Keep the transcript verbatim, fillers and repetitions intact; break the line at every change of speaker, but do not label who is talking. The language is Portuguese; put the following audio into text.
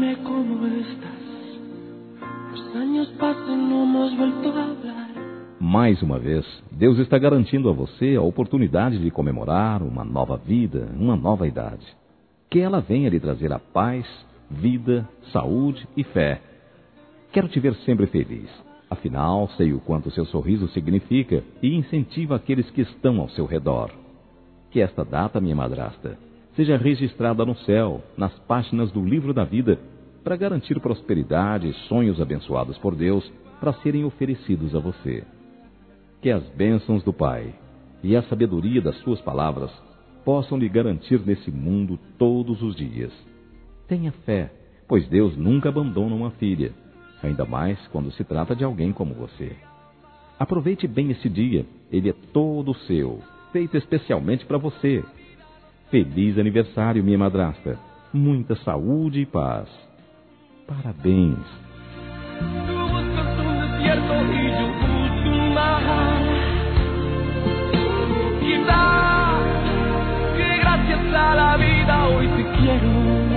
Pregúntame cómo estás. Los años pasan, no hemos vuelto a hablar.
Mais uma vez, Deus está garantindo a você a oportunidade de comemorar uma nova vida, uma nova idade. Que ela venha lhe trazer a paz, vida, saúde e fé. Quero te ver sempre feliz. Afinal, sei o quanto seu sorriso significa e incentiva aqueles que estão ao seu redor. Que esta data, minha madrasta, seja registrada no céu, nas páginas do livro da vida, para garantir prosperidade e sonhos abençoados por Deus para serem oferecidos a você. Que as bênçãos do Pai e a sabedoria das suas palavras possam lhe garantir nesse mundo todos os dias. Tenha fé, pois Deus nunca abandona uma filha, ainda mais quando se trata de alguém como você. Aproveite bem esse dia, ele é todo seu, feito especialmente para você. Feliz aniversário, minha madrasta. Muita saúde e paz. Parabéns.
Tú buscas un desierto y yo busco un mar. Quizá que gracias a la vida hoy te quiero.